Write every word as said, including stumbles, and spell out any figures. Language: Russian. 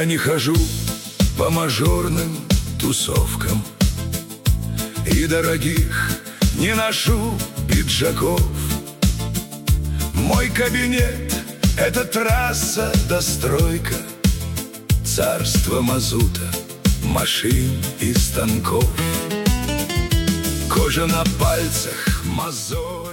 Я не хожу по мажорным тусовкам и дорогих не ношу пиджаков. Мой кабинет — это трасса до стройка, царство мазута, машин и станков. Кожа на пальцах, мозоль